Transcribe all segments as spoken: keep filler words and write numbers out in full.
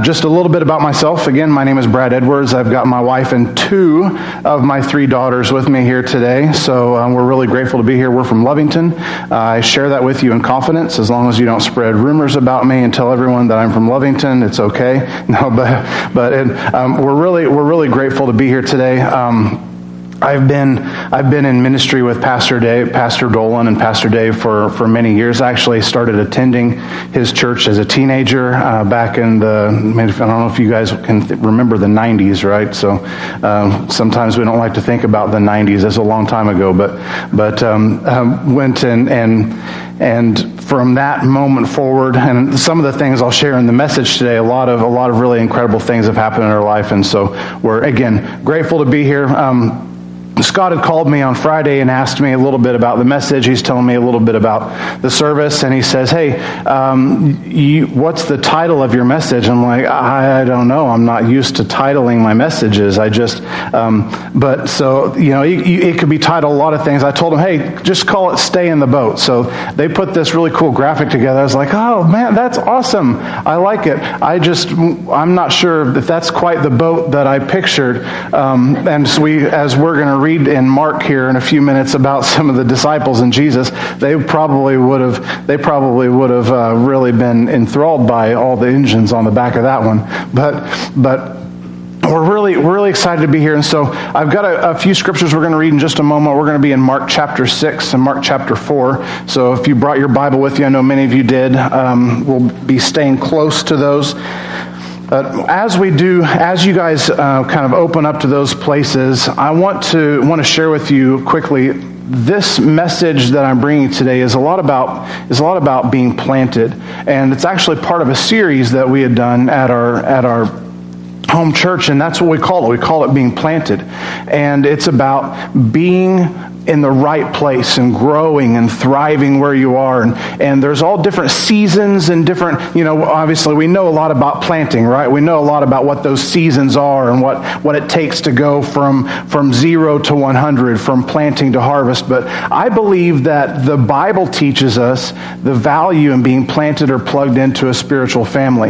just a little bit about myself. Again, my name is Brad Edwards. I've got my wife and two of my three daughters with me here today. So um, we're really grateful to be here. We're from Lovington. Uh, I share that with you in confidence. As long as you don't spread rumors about me and tell everyone that I'm from Lovington, it's okay. No, but but it, um, we're really we're really grateful to be here today. Um, I've been I've been in ministry with Pastor Dave, Pastor Dolan, and Pastor Dave for, for many years. I actually started attending his church as a teenager uh, back in the, I don't know if you guys can th- remember the nineties, right? So um, sometimes we don't like to think about the nineties. That's a long time ago, but but um, um, went and and and from that moment forward, and some of the things I'll share in the message today, a lot of a lot of really incredible things have happened in our life, and so we're again grateful to be here. Um, Scott had called me on Friday and asked me a little bit about the message. He's telling me a little bit about the service, and he says, hey, um, you, what's the title of your message? I'm like, I, I don't know. I'm not used to titling my messages. I just, um, but so, you know, you, you, it could be titled a lot of things. I told him, hey, just call it Stay in the Boat. So they put this really cool graphic together. I was like, oh, man, that's awesome. I like it. I just, I'm not sure if that's quite the boat that I pictured. Um, and so we, as we're going to read in Mark here in a few minutes about some of the disciples and Jesus, they probably would have they probably would have uh, really been enthralled by all the engines on the back of that one. But but we're really we're really excited to be here, and so I've got a, a few scriptures we're going to read in just a moment. We're going to be in Mark chapter six and Mark chapter four. So if you brought your Bible with you, I know many of you did. Um, we'll be staying close to those. Uh, as we do, as you guys uh, kind of open up to those places, I want to want to share with you quickly. This message that I'm bringing today is a lot about is a lot about being planted, and it's actually part of a series that we had done at our at our home church, and that's what we call it. We call it being planted, and it's about being in the right place and growing and thriving where you are. And, and there's all different seasons and different, you know, obviously we know a lot about planting, right? We know a lot about what those seasons are and what, what it takes to go from, from zero to one hundred, from planting to harvest. But I believe that the Bible teaches us the value in being planted or plugged into a spiritual family.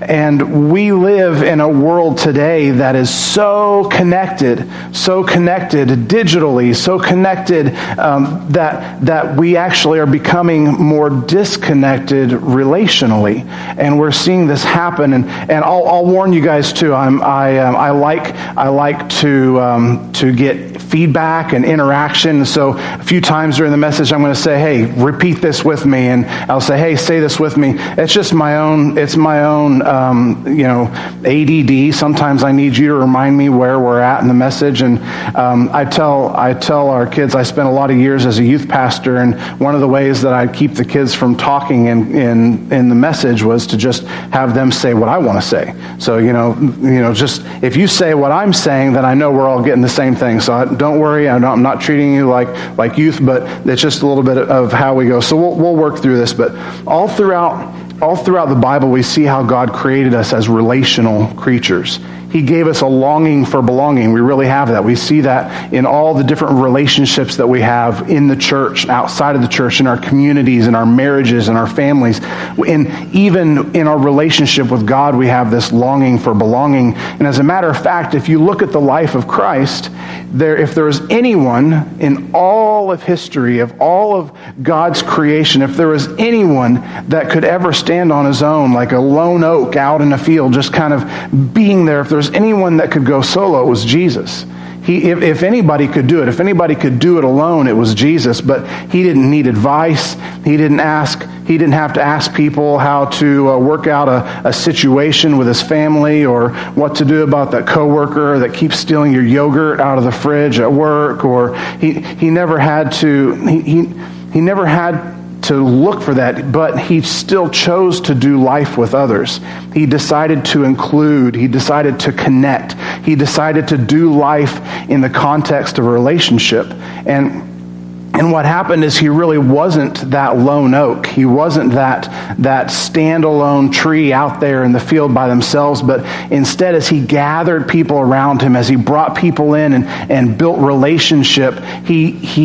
And we live in a world today that is so connected, so connected digitally, so connected Um, that that we actually are becoming more disconnected relationally, and we're seeing this happen. And, and I'll, I'll warn you guys too. I'm, I um, I like I like to um, to get feedback and interaction. So a few times during the message, I'm going to say, "Hey, repeat this with me," and I'll say, "Hey, say this with me." It's just my own. It's my own. Um, you know, A D D. Sometimes I need you to remind me where we're at in the message, and um, I tell I tell our kids. I spent a lot of years as a youth pastor, and one of the ways that I'd keep the kids from talking in, in, in the message was to just have them say what I want to say. So, you know, you know, just if you say what I'm saying, then I know we're all getting the same thing. So I, don't worry, I'm not, I'm not treating you like, like youth, but it's just a little bit of how we go. So we'll, we'll work through this, but all throughout all throughout the Bible, we see how God created us as relational creatures. He gave us a longing for belonging. We really have that. We see that in all the different relationships that we have in the church, outside of the church, in our communities, in our marriages, in our families. And even in our relationship with God, we have this longing for belonging. And as a matter of fact, if you look at the life of Christ, there, if there was anyone in all of history, of all of God's creation, if there was anyone that could ever stand on his own, like a lone oak out in a field, just kind of being there, if there was anyone that could go solo, it was Jesus. He, if, if anybody could do it, if anybody could do it alone, it was Jesus. But he didn't need advice. He didn't ask. He didn't have to ask people how to uh, work out a, a situation with his family, or what to do about that coworker that keeps stealing your yogurt out of the fridge at work. Or he he never had to. He he, he never had. to look for that, but he still chose to do life with others. He decided to include, he decided to connect, he decided to do life in the context of a relationship. And And what happened is he really wasn't that lone oak. He wasn't that that standalone tree out there in the field by themselves, but instead, as he gathered people around him, as he brought people in and, and built relationship, he he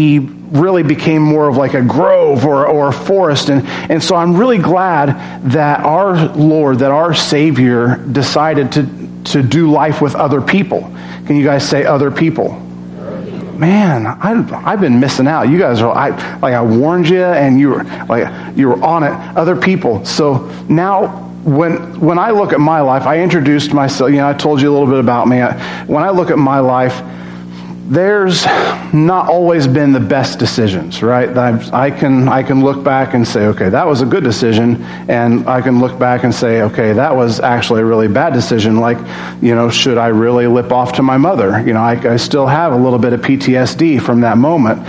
really became more of like a grove or, or a forest. And, and so I'm really glad that our Lord, that our Savior decided to, to do life with other people. Can you guys say other people? Man, I, I've been missing out. You guys are, I, like I warned you and you were like, you were on it, other people. So now when, when I look at my life, I introduced myself, you know, I told you a little bit about me. When I look at my life, there's not always been the best decisions, right? I, I can I can look back and say, okay, that was a good decision, and I can look back and say, okay, that was actually a really bad decision. Like, you know, should I really lip off to my mother? You know, I, I still have a little bit of P T S D from that moment.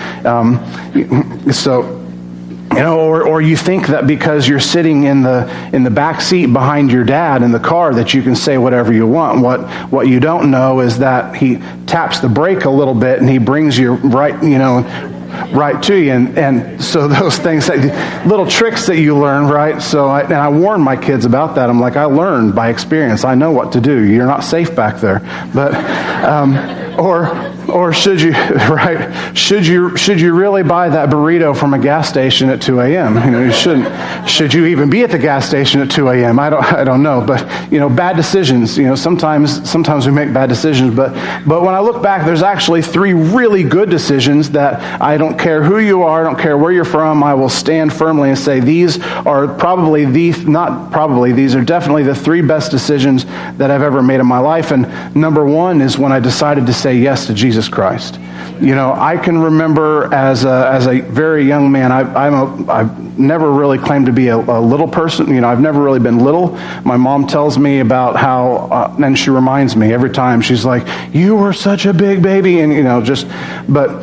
Um, so. You know, or, or you think that because you're sitting in the in the back seat behind your dad in the car that you can say whatever you want. What what you don't know is that he taps the brake a little bit and he brings you right, you know, right to you. And, and so those things, that, little tricks that you learn, right? So I, and I warn my kids about that. I'm like, I learned by experience. I know what to do. You're not safe back there. But um, or. Or should you, right? Should you should you really buy that burrito from a gas station at two a.m.? You know, you shouldn't. Should you even be at the gas station at two a.m.? I don't I don't know. But you know, bad decisions. You know, sometimes sometimes we make bad decisions. But but when I look back, there's actually three really good decisions that I don't care who you are, I don't care where you're from. I will stand firmly and say these are probably the not probably these are definitely the three best decisions that I've ever made in my life. And number one is when I decided to say yes to Jesus Christ. You know, I can remember as a, as a very young man, I, I'm a, I've never really claimed to be a, a little person. You know, I've never really been little. My mom tells me about how, uh, and she reminds me every time, she's like, you were such a big baby. And, you know, just, but,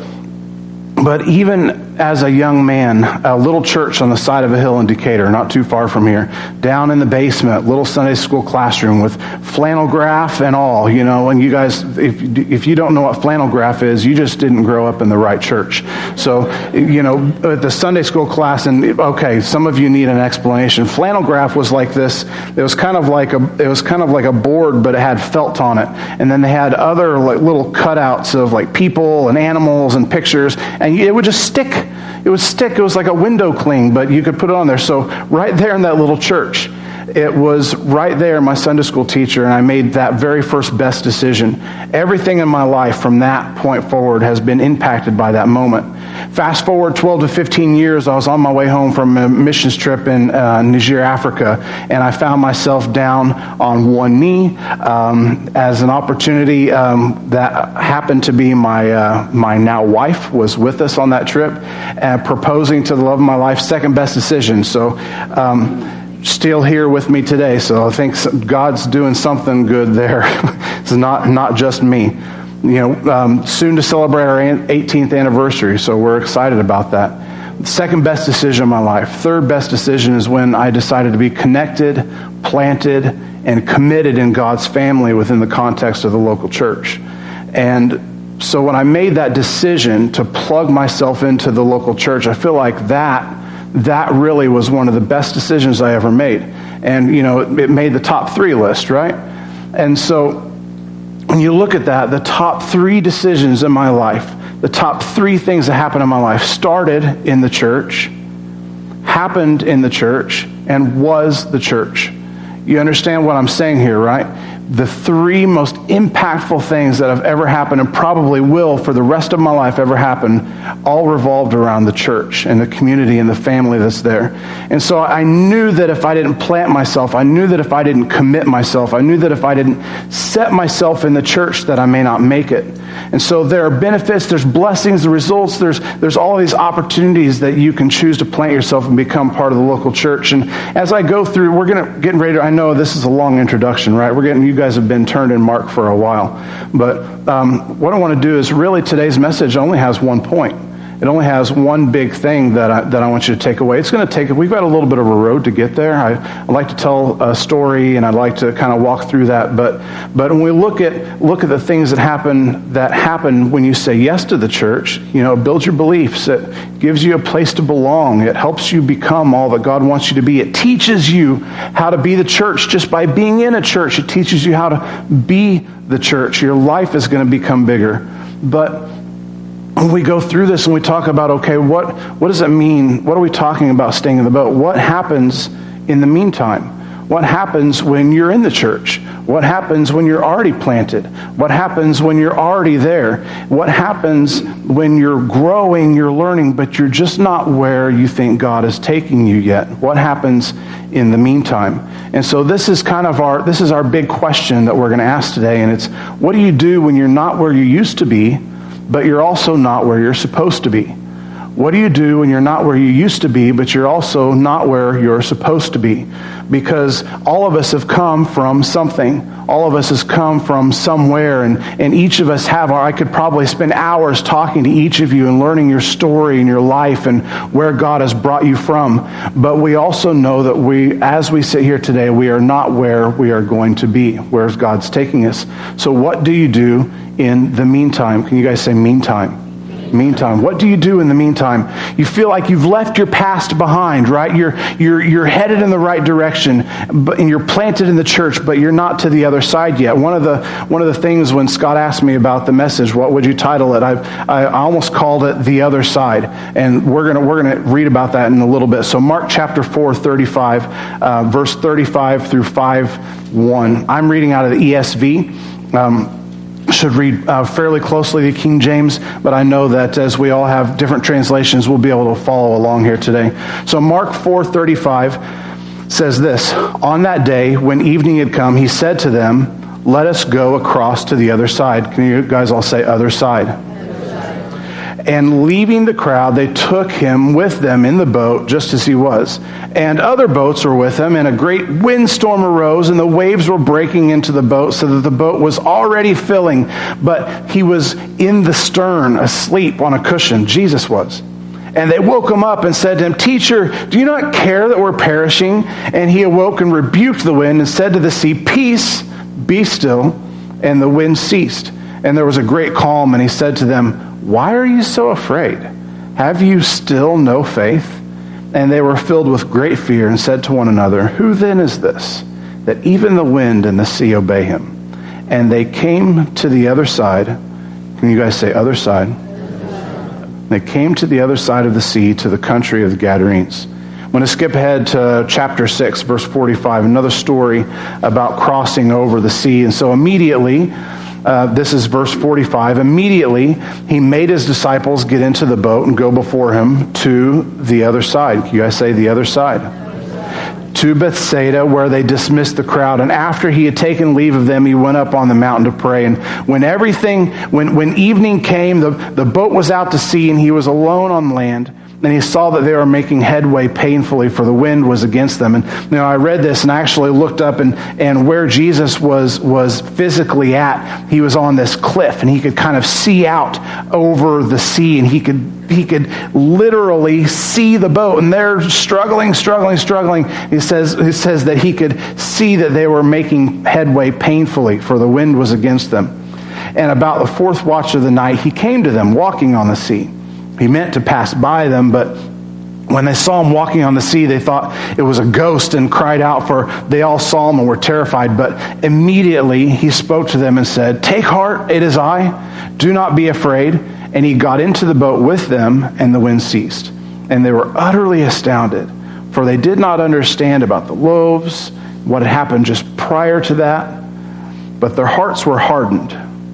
but even as a young man, a little church on the side of a hill in Decatur, not too far from here, down in the basement, little Sunday school classroom with flannel graph and all, you know, and you guys, if if you don't know what flannel graph is, you just didn't grow up in the right church. So, you know, at the Sunday school class, and okay, some of you need an explanation. Flannel graph was like this, it was kind of like a, it was kind of like a board, but it had felt on it. And then they had other like little cutouts of like people and animals and pictures, and it would just stick. It would stick. It was like a window cling, but you could put it on there. So right there in that little church, it was right there, my Sunday school teacher, and I made that very first best decision. Everything in my life from that point forward has been impacted by that moment. Fast forward twelve to fifteen years, I was on my way home from a missions trip in uh, Niger, Africa, and I found myself down on one knee um, as an opportunity um, that happened to be my uh, my now wife was with us on that trip, and proposing to the love of my life, second best decision. So. Um, Still here with me today, so I think God's doing something good there. It's not not just me. You know, um, soon to celebrate our eighteenth anniversary, so we're excited about that. Second best decision of my life. Third best decision is when I decided to be connected, planted, and committed in God's family within the context of the local church. And so when I made that decision to plug myself into the local church, I feel like that That really was one of the best decisions I ever made. And, you know, it, it made the top three list, right? And so when you look at that, the top three decisions in my life, the top three things that happened in my life started in the church, happened in the church, and was the church. You understand what I'm saying here, right? The three most impactful things that have ever happened and probably will for the rest of my life ever happen all revolved around the church and the community and the family that's there. And so I knew that if I didn't plant myself, I knew that if I didn't commit myself, I knew that if I didn't set myself in the church that I may not make it. And so there are benefits, there's blessings, the results, there's there's all these opportunities that you can choose to plant yourself and become part of the local church. And as I go through, we're gonna getting ready to, I know this is a long introduction, right? We're getting, you guys have been turned in Mark for a while. But um, what I want to do is really today's message only has one point. It only has one big thing that I, that I want you to take away. It's going to take, we've got a little bit of a road to get there. I, I like to tell a story and I'd like to kind of walk through that. But but when we look at look at the things that happen that happen when you say yes to the church, you know, it builds your beliefs. It gives you a place to belong. It helps you become all that God wants you to be. It teaches you how to be the church just by being in a church. It teaches you how to be the church. Your life is going to become bigger. But when we go through this and we talk about, okay, what, what does it mean? What are we talking about staying in the boat? What happens in the meantime? What happens when you're in the church? What happens when you're already planted? What happens when you're already there? What happens when you're growing, you're learning, but you're just not where you think God is taking you yet? What happens in the meantime? And so this is kind of our, this is our big question that we're going to ask today. And it's, what do you do when you're not where you used to be, but you're also not where you're supposed to be? What do you do when you're not where you used to be, but you're also not where you're supposed to be? Because all of us have come from something. All of us has come from somewhere, and, and each of us have our, I could probably spend hours talking to each of you and learning your story and your life and where God has brought you from. But we also know that we, as we sit here today, we are not where we are going to be, where God's taking us. So what do you do in the meantime? Can you guys say meantime? Meantime. What do you do in the meantime? You feel like you've left your past behind, right? You're you're you're headed in the right direction, but and you're planted in the church, but you're not to the other side yet. One of the one of the things when Scott asked me about the message, what would you title it? I I almost called it The Other Side, and we're gonna we're gonna read about that in a little bit. So Mark chapter four, thirty-five, uh, verse thirty-five through five one. I'm reading out of the E S V. Um, should read uh, fairly closely to King James, but I know that as we all have different translations, we'll be able to follow along here today. So Mark four thirty-five says this: On that day, when evening had come, he said to them, "Let us go across to the other side." Can you guys all say other side? And leaving the crowd, they took him with them in the boat, just as he was. And other boats were with him, and a great windstorm arose, and the waves were breaking into the boat, so that the boat was already filling. But he was in the stern, asleep on a cushion. Jesus was. And they woke him up and said to him, "Teacher, do you not care that we're perishing?" And he awoke and rebuked the wind and said to the sea, "Peace, be still." And the wind ceased. And there was a great calm, and he said to them, "Why are you so afraid? Have you still no faith?" And they were filled with great fear and said to one another, "Who then is this, that even the wind and the sea obey him?" And they came to the other side. Can you guys say other side? They came to the other side of the sea, to the country of the Gadarenes. I'm going to skip ahead to chapter six, verse forty-five, another story about crossing over the sea. And so immediately, Uh, this is verse forty-five. Immediately, he made his disciples get into the boat and go before him to the other side. Can you guys say the other side? To Bethsaida, where they dismissed the crowd. And after he had taken leave of them, he went up on the mountain to pray. And when everything, when, when evening came, the, the boat was out to sea, and he was alone on land. And he saw that they were making headway painfully, for the wind was against them. And you know, I read this and I actually looked up, and, and where Jesus was was physically at, he was on this cliff, and he could kind of see out over the sea, and he could he could literally see the boat. And they're struggling, struggling, struggling. He says he says that he could see that they were making headway painfully, for the wind was against them. And about the fourth watch of the night, he came to them walking on the sea. He meant to pass by them, but when they saw him walking on the sea, they thought it was a ghost and cried out, for they all saw him and were terrified. But immediately he spoke to them and said, "Take heart, it is I. Do not be afraid." And he got into the boat with them, and the wind ceased. And they were utterly astounded, for they did not understand about the loaves, what had happened just prior to that, but their hearts were hardened.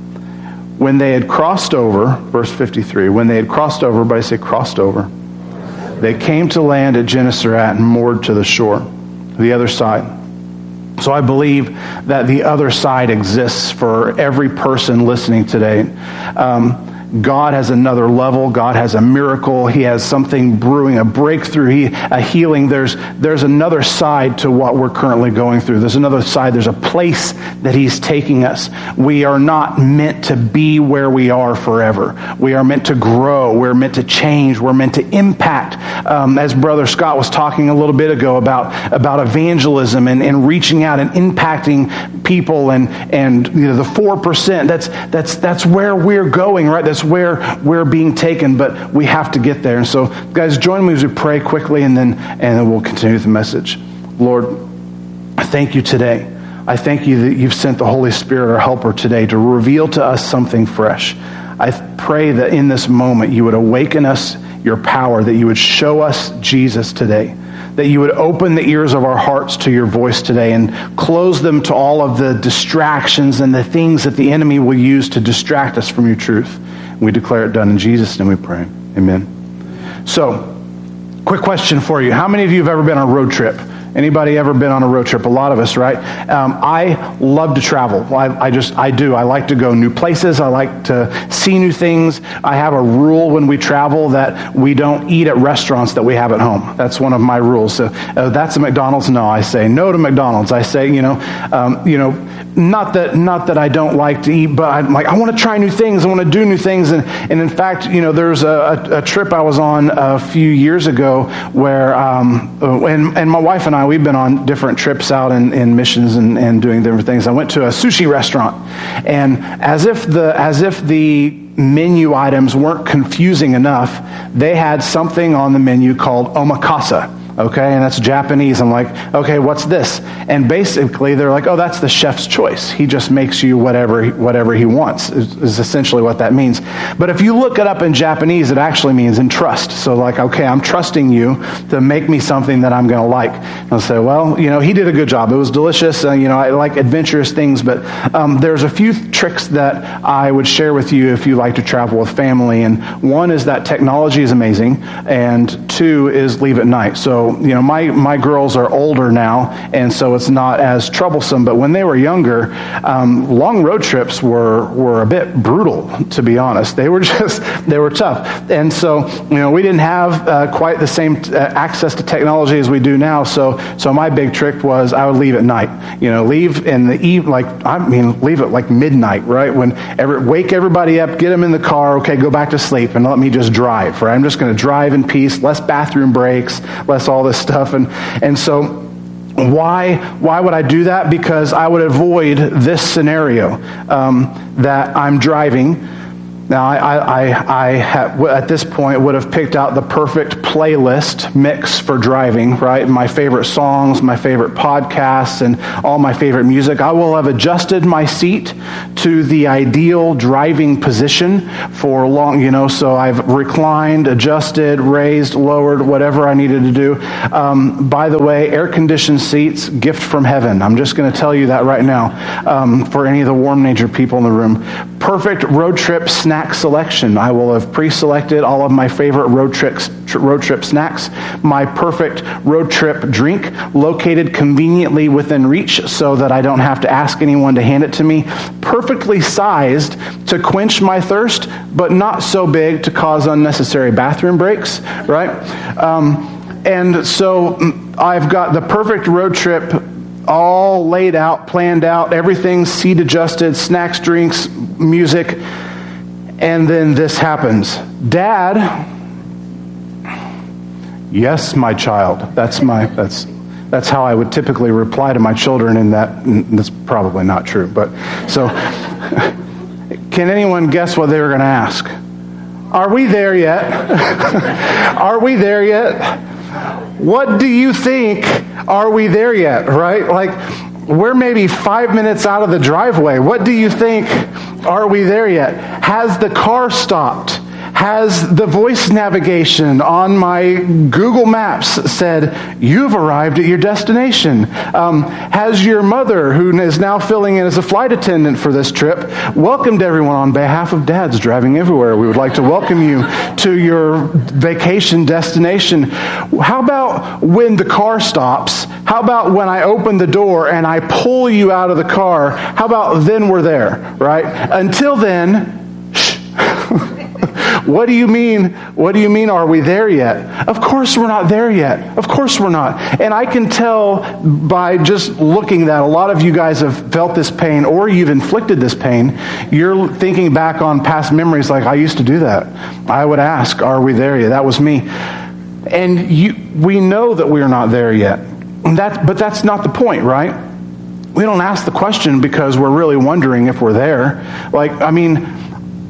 When they had crossed over, verse fifty-three, when they had crossed over, everybody say crossed over, they came to land at Gennesaret and moored to the shore, the other side. So I believe that the other side exists for every person listening today. Um, God has another level. God has a miracle. He has something brewing, a breakthrough, he, a healing. There's there's another side to what we're currently going through. There's another side. There's a place that he's taking us. We are not meant to be where we are forever. We are meant to grow. We're meant to change. We're meant to impact. Um, as Brother Scott was talking a little bit ago about, about evangelism and, and reaching out and impacting people and, and you know, the four percent. That's, that's, that's where we're going, right? That's where we're being taken, but we have to get there. And so, guys, join me as we pray quickly, and then and then we'll continue the message. Lord, I thank you today. I thank you that you've sent the Holy Spirit, our helper, today to reveal to us something fresh. I pray that in this moment you would awaken us your power, that you would show us Jesus today, that you would open the ears of our hearts to your voice today and close them to all of the distractions and the things that the enemy will use to distract us from your truth. We declare it done in Jesus' name we pray. Amen. So, quick question for you. How many of you have ever been on a road trip? Anybody ever been on a road trip? A lot of us, right? Um, I love to travel. I, I just, I do. I like to go new places. I like to see new things. I have a rule when we travel that we don't eat at restaurants that we have at home. That's one of my rules. So uh, that's a McDonald's. No, I say no to McDonald's. I say, you know, um, you know, not that, not that I don't like to eat, but I'm like, I want to try new things. I want to do new things. And, and in fact, you know, there's a, a, a trip I was on a few years ago where, um, and, and my wife and I, we've been on different trips out in, in missions and, and doing different things. I went to a sushi restaurant, and as if the as if the menu items weren't confusing enough, they had something on the menu called omakase. Okay, and that's Japanese. I'm like, okay, what's this? And basically, they're like, oh, that's the chef's choice. He just makes you whatever whatever he wants, is, is essentially what that means. But if you look it up in Japanese, it actually means entrust. So like, okay, I'm trusting you to make me something that I'm going to like. And I'll say, well, you know, he did a good job. It was delicious. Uh, you know, I like adventurous things, but um, there's a few tricks that I would share with you if you like to travel with family. And one is that technology is amazing, and two is leave at night. So you know, my, my girls are older now, and so it's not as troublesome. But when they were younger, um, long road trips were were a bit brutal, to be honest. They were just, they were tough. And so, you know, we didn't have uh, quite the same uh, access to technology as we do now. So so my big trick was I would leave at night. You know, leave in the eve, like, I mean, leave at like midnight, right? When every, wake everybody up, get them in the car, okay, go back to sleep, and let me just drive, right? I'm just going to drive in peace, less bathroom breaks, less all this stuff. And and so why why would I do that? Because I would avoid this scenario, um, that I'm driving. Now, I, I, I, I have, at this point would have picked out the perfect playlist mix for driving, right? My favorite songs, my favorite podcasts, and all my favorite music. I will have adjusted my seat to the ideal driving position for long, you know, so I've reclined, adjusted, raised, lowered, whatever I needed to do. Um, by the way, air-conditioned seats, gift from heaven. I'm just going to tell you that right now, um, for any of the warm nature people in the room. Perfect road trip snack selection. I will have pre-selected all of my favorite road trips, tr- road trip snacks. My perfect road trip drink, located conveniently within reach so that I don't have to ask anyone to hand it to me. Perfectly sized to quench my thirst, but not so big to cause unnecessary bathroom breaks, right? Um, and so I've got the perfect road trip all laid out, planned out, everything seat adjusted, snacks, drinks, music, and then this happens. Dad, yes, my child. That's my that's that's how I would typically reply to my children, in that, and that's probably not true. But so, can anyone guess what they were going to ask? Are we there yet? Are we there yet? What do you think? Are we there yet? Right? Like, we're maybe five minutes out of the driveway. What do you think? Are we there yet? Has the car stopped? Has the voice navigation on my Google Maps said, you've arrived at your destination? Um, has your mother, who is now filling in as a flight attendant for this trip, welcomed everyone on behalf of Dads Driving Everywhere? We would like to welcome you to your vacation destination. How about when the car stops? How about when I open the door and I pull you out of the car? How about then we're there, right? Until then, shh. What do you mean? What do you mean? Are we there yet? Of course we're not there yet. Of course we're not. And I can tell by just looking that a lot of you guys have felt this pain, or you've inflicted this pain. You're thinking back on past memories like, I used to do that. I would ask, are we there yet? That was me. And you, we know that we're not there yet. And that, but that's not the point, right? We don't ask the question because we're really wondering if we're there. Like, I mean,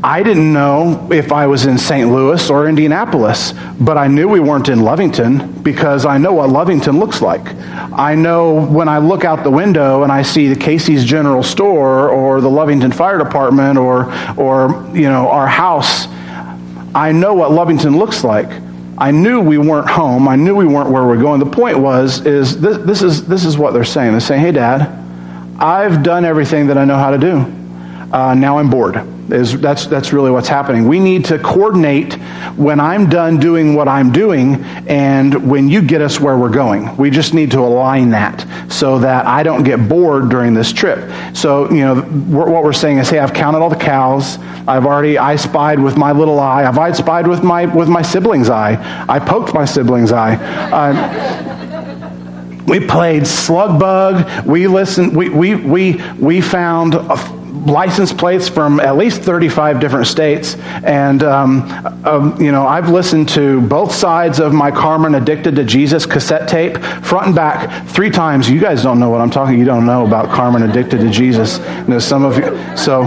I didn't know if I was in Saint Louis or Indianapolis, but I knew we weren't in Lovington because I know what Lovington looks like. I know when I look out the window and I see the Casey's General Store or the Lovington Fire Department or, or you know, our house, I know what Lovington looks like. I knew we weren't home. I knew we weren't where we're going. The point was, is this, this is this is what they're saying. They're saying, hey, Dad, I've done everything that I know how to do. Uh, now I'm bored. Is that's that's really what's happening. We need to coordinate when I'm done doing what I'm doing and when you get us where we're going. We just need to align that so that I don't get bored during this trip. So, you know, what we're saying is, hey, I've counted all the cows. I've already I spied with my little eye. I've I spied with my with my sibling's eye. I poked my sibling's eye. Uh, we played slug bug. We listened. We we we we found a, license plates from at least thirty-five different states. And, um, um, you know, I've listened to both sides of my Carmen Addicted to Jesus cassette tape, front and back, three times. You guys don't know what I'm talking. You don't know about Carmen Addicted to Jesus. You know, some of you. So,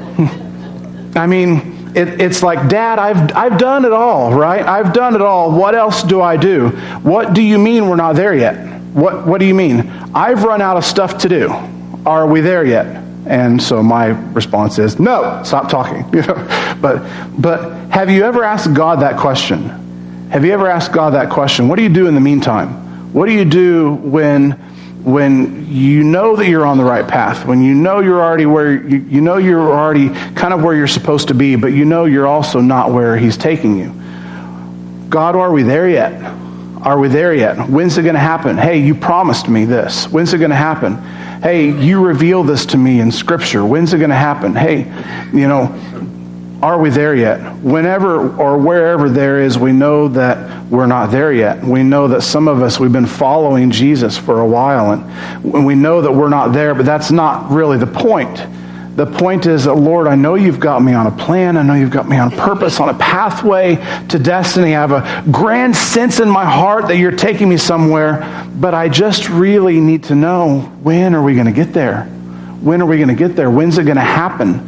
I mean, it, it's like, Dad, I've I've done it all, right? I've done it all. What else do I do? What do you mean we're not there yet? What What do you mean? I've run out of stuff to do. Are we there yet? And so my response is, no, stop talking. You know, but but have you ever asked God that question? Have you ever asked God that question? What do you do in the meantime? What do you do when when you know that you're on the right path? When you know you're already where you, you know you're already kind of where you're supposed to be, but you know you're also not where He's taking you. God, are we there yet? Are we there yet? When's it going to happen? Hey, you promised me this. When's it going to happen? Hey, you reveal this to me in Scripture. When's it going to happen? Hey, you know, are we there yet? Whenever or wherever there is, we know that we're not there yet. We know that some of us, we've been following Jesus for a while, and we know that we're not there, but that's not really the point. The point is that, Lord, I know you've got me on a plan. I know you've got me on a purpose, on a pathway to destiny. I have a grand sense in my heart that you're taking me somewhere, but I just really need to know, when are we going to get there? When are we going to get there? When's it going to happen?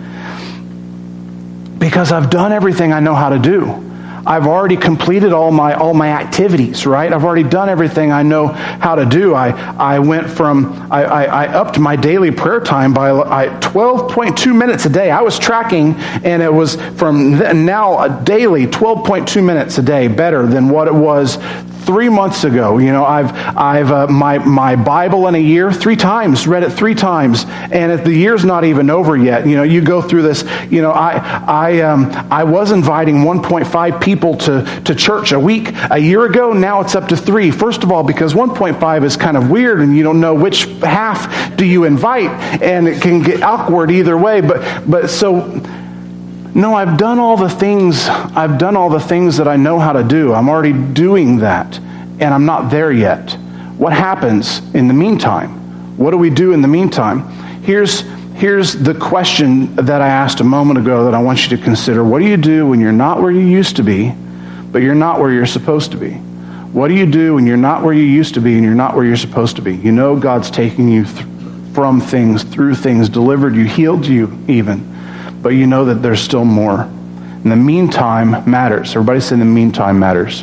Because I've done everything I know how to do. I've already completed all my all my activities, right? I've already done everything I know how to do. I I went from, I, I, I upped my daily prayer time by I, twelve point two minutes a day. I was tracking, and it was from now a daily twelve point two minutes a day, better than what it was three months ago. You know, I've I've uh, my my Bible in a year three times, read it three times, and if the year's not even over yet. You know, you go through this. You know, I I um I was inviting one point five people to to church a week a year ago. Now it's up to three. First of all, because one point five is kind of weird, and you don't know which half do you invite, and it can get awkward either way. But but so. No, I've done all the things, I've done all the things that I know how to do. I'm already doing that, and I'm not there yet. What happens in the meantime? What do we do in the meantime? Here's, here's the question that I asked a moment ago that I want you to consider. What do you do when you're not where you used to be, but you're not where you're supposed to be? What do you do when you're not where you used to be and you're not where you're supposed to be? You know God's taking you th- from things, through things, delivered you, healed you even. But you know that there's still more. And the meantime matters. Everybody say the meantime matters.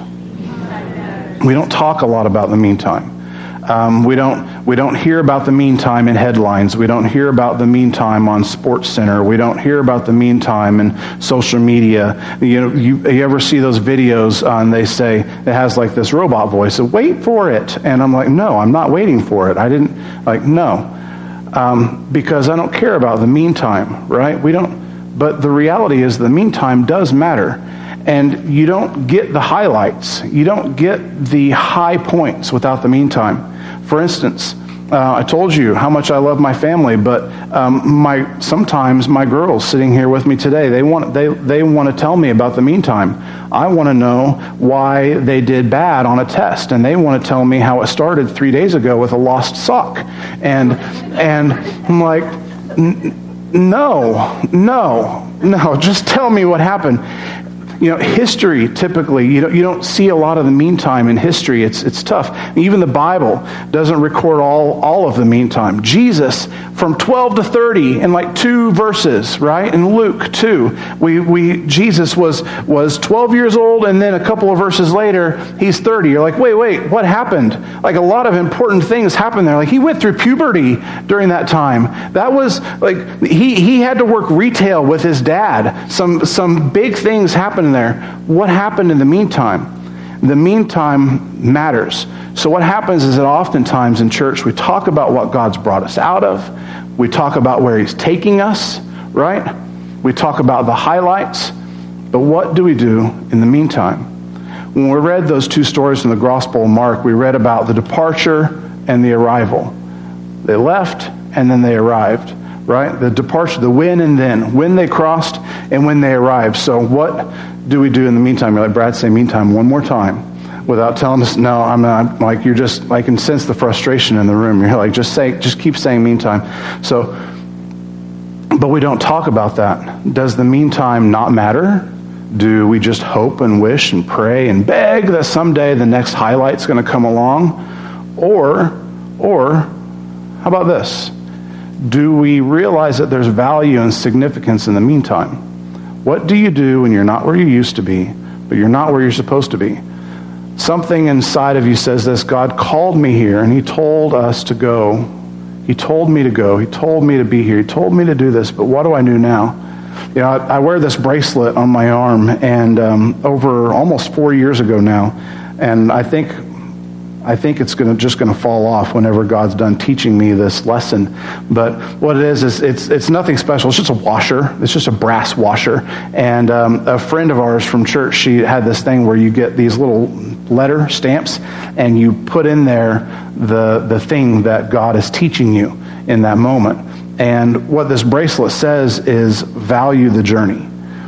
We don't talk a lot about the meantime. Um, we don't we don't hear about the meantime in headlines. We don't hear about the meantime on Sports Center. We don't hear about the meantime in social media. You know, you, you ever see those videos uh, and they say, it has like this robot voice, so wait for it. And I'm like, no, I'm not waiting for it. I didn't, like, no. Um, because I don't care about the meantime, right? We don't. But the reality is the meantime does matter. And you don't get the highlights. You don't get the high points without the meantime. For instance, uh, I told you how much I love my family, but um, my sometimes my girls sitting here with me today, they want they they want to tell me about the meantime. I want to know why they did bad on a test, and they want to tell me how it started three days ago with a lost sock. And and I'm like, No, no, no, just tell me what happened. you know, history typically, you don't, you don't see a lot of the meantime in history. It's it's tough. Even the Bible doesn't record all, all of the meantime. Jesus, from twelve to thirty in like two verses, right? In Luke two, we, we Jesus was, was twelve years old, and then a couple of verses later, he's thirty. You're like, wait, wait, what happened? Like a lot of important things happened there. Like he went through puberty during that time. That was like, he, he had to work retail with his dad. Some, some big things happened there. What happened in the meantime? The meantime matters. So what happens is that oftentimes in church, we talk about what God's brought us out of. We talk about where he's taking us, right? We talk about the highlights. But what do we do in the meantime? When we read those two stories in the Gospel of Mark, we read about the departure and the arrival. They left and then they arrived, right? The departure, the when and then. When they crossed and when they arrived. So what do we do in the meantime? You're like, Brad, say meantime one more time without telling us, no, I'm not. Like, you're just, I can sense the frustration in the room. You're like, just say, just keep saying meantime. So, but we don't talk about that. Does the meantime not matter? Do we just hope and wish and pray and beg that someday the next highlight's going to come along? Or, or, how about this? Do we realize that there's value and significance in the meantime? What do you do when you're not where you used to be, but you're not where you're supposed to be? Something inside of you says this: God called me here and he told us to go. He told me to go. He told me to be here. He told me to do this, but what do I do now? You know, I, I wear this bracelet on my arm, and um, over almost four years ago now, and I think I think it's gonna just gonna fall off whenever God's done teaching me this lesson. But what it is is it's it's nothing special. It's just a washer. It's just a brass washer. And um, a friend of ours from church, she had this thing where you get these little letter stamps, and you put in there the the thing that God is teaching you in that moment. And what this bracelet says is value the journey.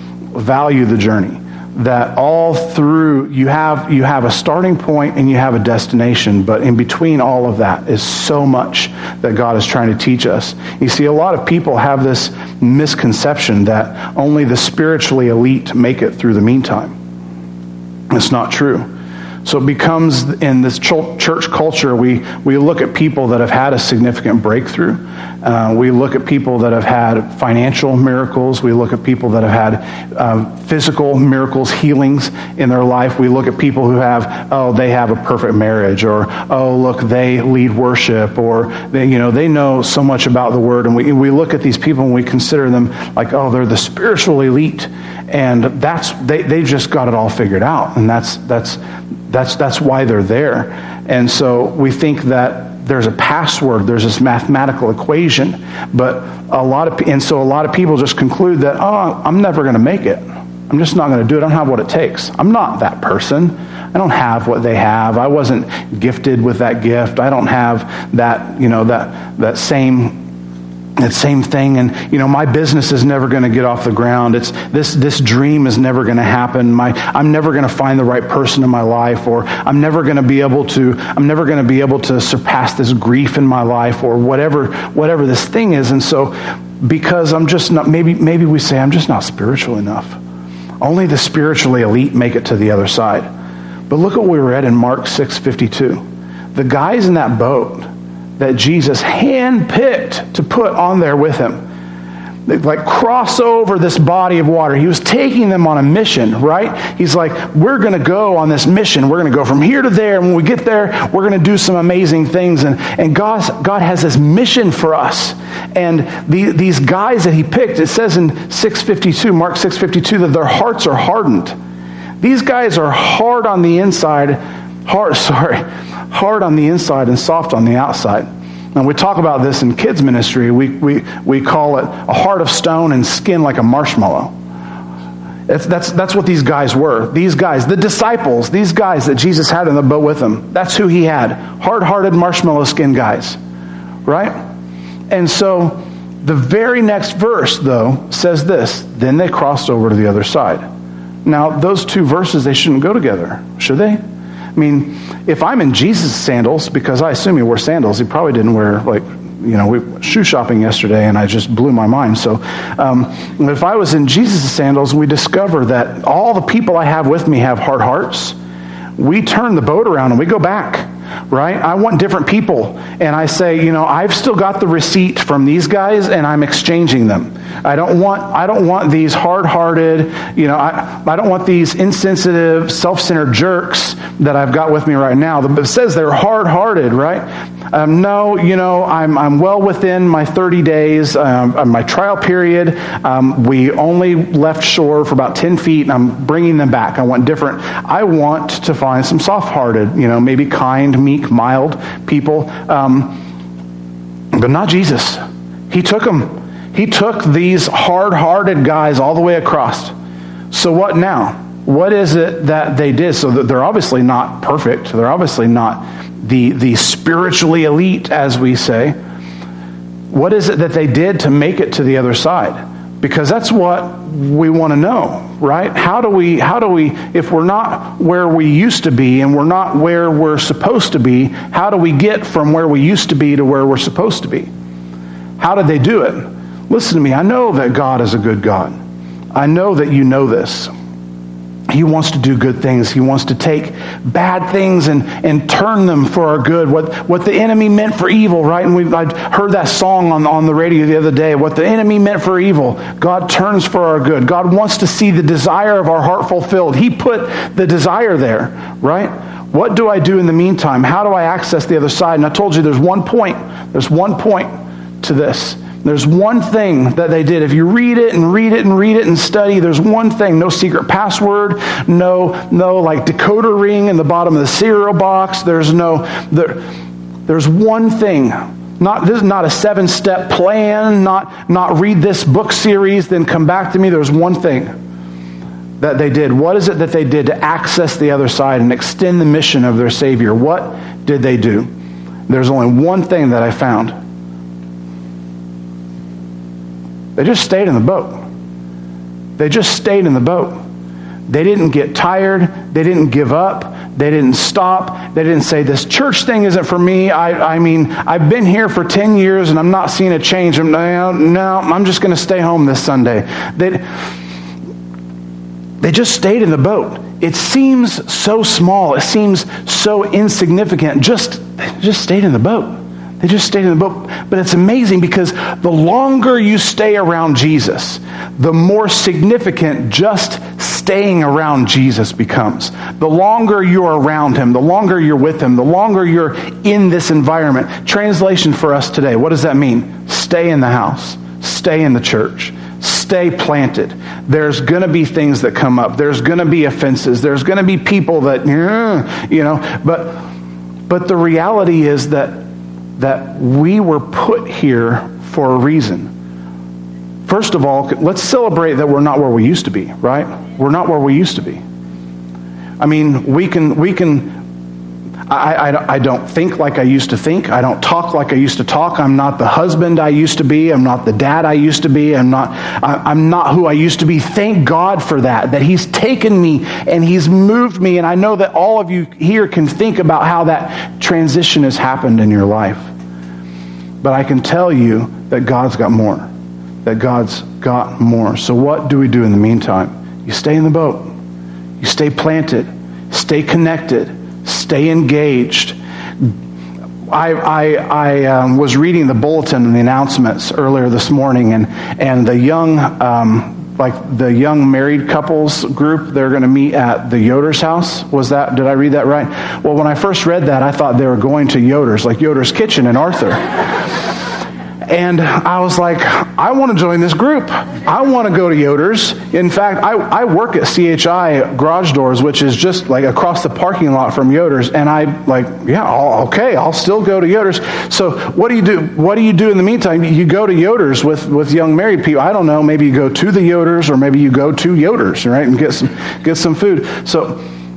Value the journey. That all through, you have you have a starting point and you have a destination, but in between all of that is so much that God is trying to teach us. You see, a lot of people have this misconception that only the spiritually elite make it through the meantime. It's not true. So it becomes, in this church culture, we, we look at people that have had a significant breakthrough. Uh, we look at people that have had financial miracles. We look at people that have had uh, physical miracles, healings in their life. We look at people who have, oh, they have a perfect marriage, or, oh, look, they lead worship, or, they, you know, they know so much about the Word. And we, we look at these people and we consider them like, oh, they're the spiritual elite. And that's, they, they've just got it all figured out. And that's, that's, That's that's why they're there. And so we think that there's a password, there's this mathematical equation, but a lot of and so a lot of people just conclude that, oh, I'm never going to make it. I'm just not going to do it. I don't have what it takes. I'm not that person. I don't have what they have. I wasn't gifted with that gift. I don't have that, you know, that that same That same thing, and you know, my business is never going to get off the ground. It's this this dream is never going to happen. My I'm never going to find the right person in my life, or I'm never going to be able to I'm never going to be able to surpass this grief in my life, or whatever whatever this thing is. And so, because I'm just not maybe maybe we say I'm just not spiritual enough. Only the spiritually elite make it to the other side. But look at what we read in Mark six fifty-two. The guys in that boat that Jesus handpicked to put on there with him, they like cross over this body of water. He was taking them on a mission, right? He's like, we're going to go on this mission. We're going to go from here to there. And when we get there, we're going to do some amazing things. And, and God, God has this mission for us. And the, these guys that he picked, it says in six fifty-two, Mark six fifty-two, that their hearts are hardened. These guys are hard on the inside, hard, sorry, hard on the inside and soft on the outside. And we talk about this in kids ministry. We we we call it a heart of stone and skin like a marshmallow. That's that's that's what these guys were. These guys, the disciples, these guys that Jesus had in the boat with him. That's who he had. Hard-hearted marshmallow skin guys, right? And so the very next verse, though, says this: then they crossed over to the other side. Now, those two verses, they shouldn't go together, should they? I mean, if I'm in Jesus' sandals, because I assume he wore sandals, he probably didn't wear like you know, we went shoe shopping yesterday, and I just blew my mind. So um, if I was in Jesus' sandals, we discover that all the people I have with me have hard hearts. We turn the boat around and we go back, right? I want different people. And I say, you know, I've still got the receipt from these guys, and I'm exchanging them. I don't want I don't want these hard-hearted, you know, I, I don't want these insensitive, self-centered jerks that I've got with me right now. It says they're hard-hearted, right? Um, no, you know, I'm I'm well within my thirty days, um, my trial period. Um, we only left shore for about ten feet, and I'm bringing them back. I want different. I want to find some soft-hearted, you know, maybe kind, meek, mild people, um, but not Jesus. He took them. He took these hard-hearted guys all the way across. So what now? What is it that they did? So that they're obviously not perfect. They're obviously not the, the spiritually elite, as we say. What is it that they did to make it to the other side? Because that's what we want to know, right? How do we, how do we, if we're not where we used to be and we're not where we're supposed to be, how do we get from where we used to be to where we're supposed to be? How did they do it? Listen to me, I know that God is a good God. I know that you know this. He wants to do good things. He wants to take bad things and, and turn them for our good. What what the enemy meant for evil, right? And we I heard that song on, on the radio the other day. What the enemy meant for evil, God turns for our good. God wants to see the desire of our heart fulfilled. He put the desire there, right? What do I do in the meantime? How do I access the other side? And I told you there's one point. There's one point to this. There's one thing that they did. If you read it and read it and read it and study, there's one thing. No secret password. No, no like decoder ring in the bottom of the cereal box. There's no, there, there's one thing. Not, this is not a seven-step plan. Not, not read this book series, then come back to me. There's one thing that they did. What is it that they did to access the other side and extend the mission of their Savior? What did they do? There's only one thing that I found. They just stayed in the boat. They just stayed in the boat. They didn't get tired. They didn't give up. They didn't stop. They didn't say, this church thing isn't for me. I, I mean, I've been here for ten years and I'm not seeing a change. I'm, no, no, I'm just going to stay home this Sunday. They, they just stayed in the boat. It seems so small. It seems so insignificant. Just, just stayed in the boat. They just stayed in the boat. But it's amazing because the longer you stay around Jesus, the more significant just staying around Jesus becomes. The longer you're around him, the longer you're with him, the longer you're in this environment. Translation for us today, what does that mean? Stay in the house. Stay in the church. Stay planted. There's going to be things that come up. There's going to be offenses. There's going to be people that, you know, but but the reality is that that we were put here for a reason. First of all, let's celebrate that we're not where we used to be, right? We're not where we used to be. I mean, we can, we can, I, I, I don't think like I used to think. I don't talk like I used to talk. I'm not the husband I used to be. I'm not the dad I used to be. I'm not, I, I'm not who I used to be. Thank God for that, that he's taken me and he's moved me. And I know that all of you here can think about how that transition has happened in your life. But I can tell you that God's got more. That God's got more. So what do we do in the meantime? You stay in the boat. You stay planted. Stay connected. Stay engaged. I I, I um, was reading the bulletin and the announcements earlier this morning, and and the young um, like the young married couples group, they're going to meet at the Yoder's house. Was that? Did I read that right? Well, when I first read that, I thought they were going to Yoder's, like Yoder's Kitchen in Arthur. And I was like, I want to join this group. I want to go to Yoder's. In fact, I, I work at C H I Garage Doors, which is just like across the parking lot from Yoder's. And I like, yeah, I'll, okay, I'll still go to Yoder's. So what do you do? What do you do in the meantime? You go to Yoder's with, with young married people. I don't know. Maybe you go to the Yoder's, or maybe you go to Yoder's, right, and get some get some food. So,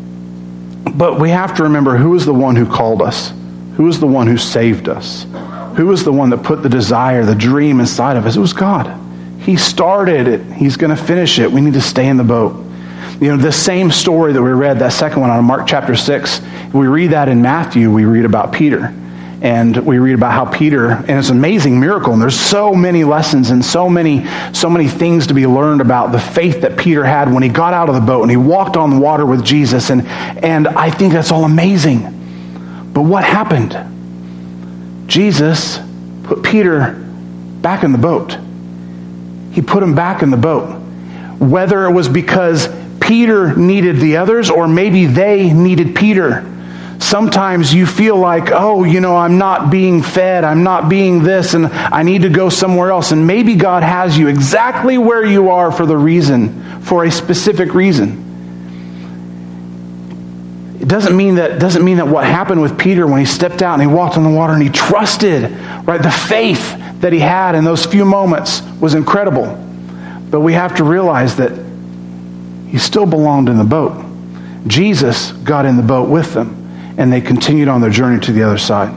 but we have to remember, who is the one who called us? Who is the one who saved us? Who was the one that put the desire, the dream inside of us? It was God. He started it. He's going to finish it. We need to stay in the boat. You know, the same story that we read, that second one out of Mark chapter six, we read that in Matthew, we read about Peter. and we read about how Peter, and it's an amazing miracle, and there's so many lessons and so many, so many things to be learned about the faith that Peter had when he got out of the boat and he walked on the water with Jesus, and, and I think that's all amazing. But what happened? Jesus put Peter back in the boat. He put him back in the boat. Whether it was because Peter needed the others or maybe they needed Peter. Sometimes you feel like, oh, you know, I'm not being fed, I'm not being this, and I need to go somewhere else. And maybe God has you exactly where you are for the reason, for a specific reason. It doesn't mean that doesn't mean that what happened with Peter when he stepped out and he walked on the water and he trusted, right? The faith that he had in those few moments was incredible. But we have to realize that he still belonged in the boat. Jesus got in the boat with them, and they continued on their journey to the other side.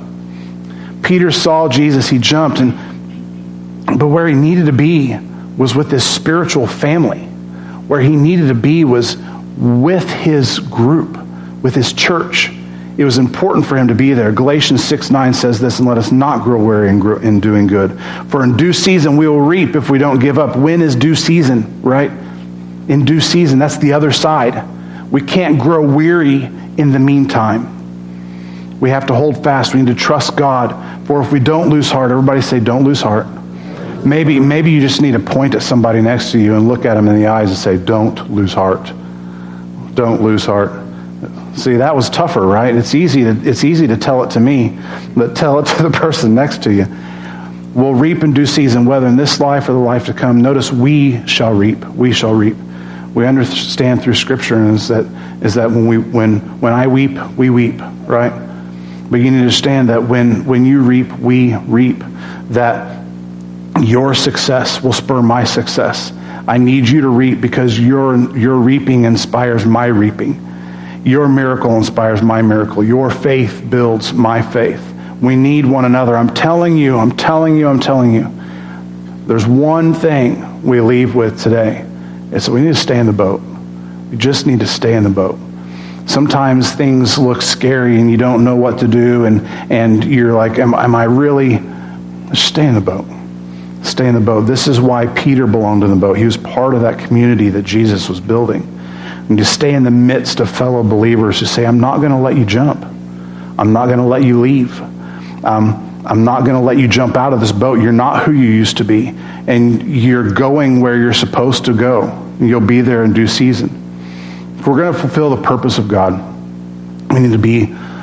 Peter saw Jesus, he jumped, and but where he needed to be was with this spiritual family. Where he needed to be was with his group, with his church. It was important for him to be there. Galatians six nine says this, and let us not grow weary in, grow, in doing good. For in due season we will reap if we don't give up. When is due season, right? In due season, that's the other side. We can't grow weary in the meantime. We have to hold fast. We need to trust God. For if we don't lose heart, everybody say, don't lose heart. Maybe, maybe you just need to point at somebody next to you and look at them in the eyes and say, don't lose heart. Don't lose heart. See, that was tougher, right? It's easy to, it's easy to tell it to me, but tell it to the person next to you. We'll reap in due season, whether in this life or the life to come. Notice, we shall reap. We shall reap. We understand through Scripture is that is that when we when when I weep, we weep, right? But you need to understand that when when you reap, we reap. That your success will spur my success. I need you to reap because your your reaping inspires my reaping. Your miracle inspires my miracle. Your faith builds my faith. We need one another. I'm telling you, I'm telling you, I'm telling you. There's one thing we leave with today. It's that we need to stay in the boat. We just need to stay in the boat. Sometimes things look scary and you don't know what to do, and, and you're like, am, am I really? Stay in the boat. Stay in the boat. This is why Peter belonged in the boat. He was part of that community that Jesus was building. And to stay in the midst of fellow believers who say, I'm not going to let you jump. I'm not going to let you leave. Um, I'm not going to let you jump out of this boat. You're not who you used to be. And you're going where you're supposed to go. You'll be there in due season. If we're going to fulfill the purpose of God, we need to be,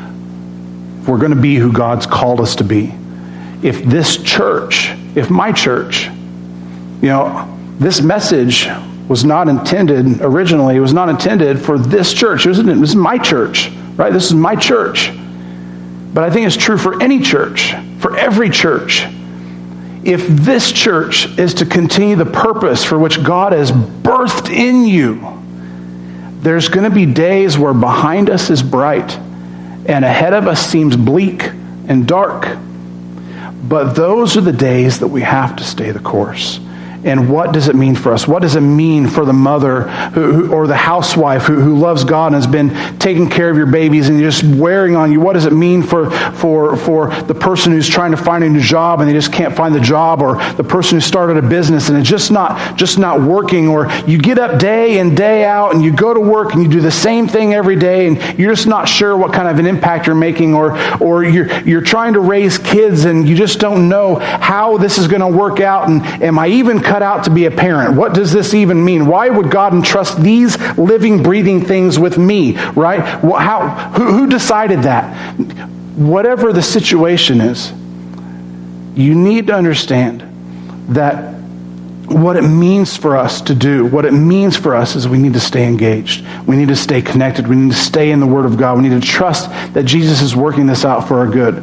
if we're going to be who God's called us to be. If this church, if my church, you know, this message was not intended, originally, it was not intended for this church. It was, this is my church, right? This is my church. But I think it's true for any church, for every church. If this church is to continue the purpose for which God has birthed in you, there's going to be days where behind us is bright and ahead of us seems bleak and dark. But those are the days that we have to stay the course. And what does it mean for us? What does it mean for the mother who, who, or the housewife who, who loves God and has been taking care of your babies and just wearing on you? What does it mean for, for, for the person who's trying to find a new job and they just can't find the job, or the person who started a business and it's just not just not working, or you get up day in, day out and you go to work and you do the same thing every day and you're just not sure what kind of an impact you're making, or or you're you're trying to raise kids and you just don't know how this is going to work out, and am I even cut out to be a parent? What does this even mean? Why would God entrust these living, breathing things with me, right? How, who, who decided that? Whatever the situation is, you need to understand that what it means for us to do, what it means for us is we need to stay engaged. We need to stay connected. We need to stay in the Word of God. We need to trust that Jesus is working this out for our good.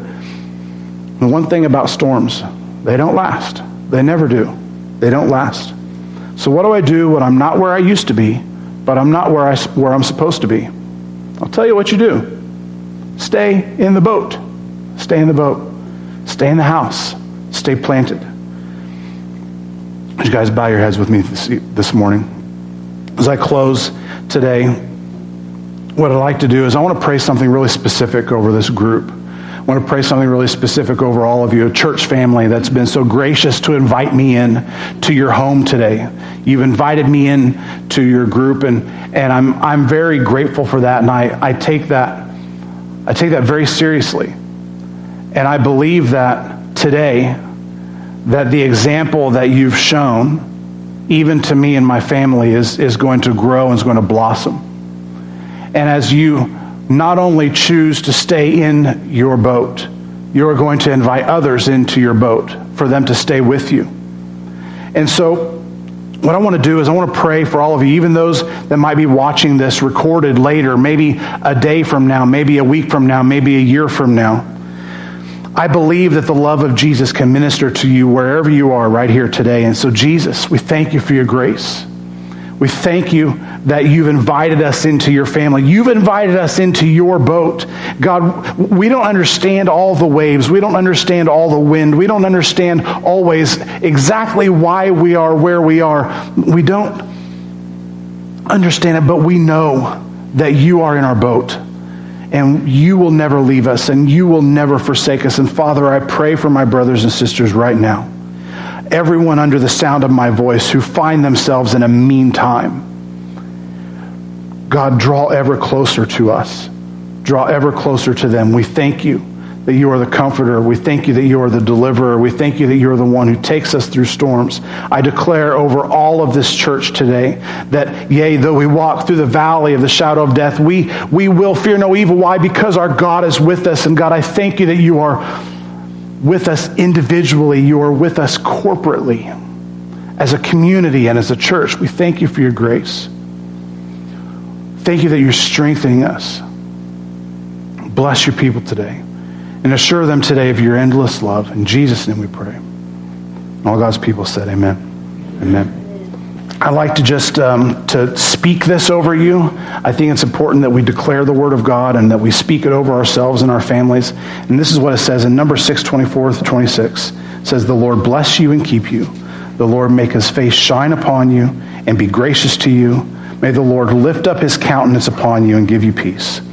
The one thing about storms, they don't last. They never do. They don't last. So what do I do when I'm not where I used to be, but I'm not where, I, where I'm supposed to be? I'll tell you what you do. Stay in the boat. Stay in the boat. Stay in the house. Stay planted. Would you guys bow your heads with me this, this morning? As I close today, what I'd like to do is I want to pray something really specific over this group. I want to pray something really specific over all of you, a church family that's been so gracious to invite me in to your home today. You've invited me in to your group, and, and I'm I'm very grateful for that, and I, I take that I take that very seriously. And I believe that today, that the example that you've shown, even to me and my family, is, is going to grow and is going to blossom. And as you not only choose to stay in your boat, you're going to invite others into your boat for them to stay with you. And so what I want to do is I want to pray for all of you, even those that might be watching this recorded later, maybe a day from now, maybe a week from now, maybe a year from now. I believe that the love of Jesus can minister to you wherever you are right here today. And so Jesus, we thank you for your grace. We thank you that you've invited us into your family. You've invited us into your boat. God, we don't understand all the waves. We don't understand all the wind. We don't understand always exactly why we are where we are. We don't understand it, but we know that you are in our boat. And you will never leave us, and you will never forsake us. And Father, I pray for my brothers and sisters right now. Everyone under the sound of my voice who find themselves in a mean time. God, draw ever closer to us. Draw ever closer to them. We thank you that you are the comforter. We thank you that you are the deliverer. We thank you that you are the one who takes us through storms. I declare over all of this church today that, yea, though we walk through the valley of the shadow of death, we, we will fear no evil. Why? Because our God is with us. And God, I thank you that you are with us individually. You are with us corporately as a community and as a church. We thank you for your grace. Thank you that you're strengthening us. Bless your people today. And assure them today of your endless love. In Jesus' name we pray. All God's people said amen. Amen. I'd like to just um, to speak this over you. I think it's important that we declare the word of God and that we speak it over ourselves and our families. And this is what it says in Numbers six, twenty-four to twenty-six. It says, the Lord bless you and keep you. The Lord make his face shine upon you and be gracious to you. May the Lord lift up his countenance upon you and give you peace.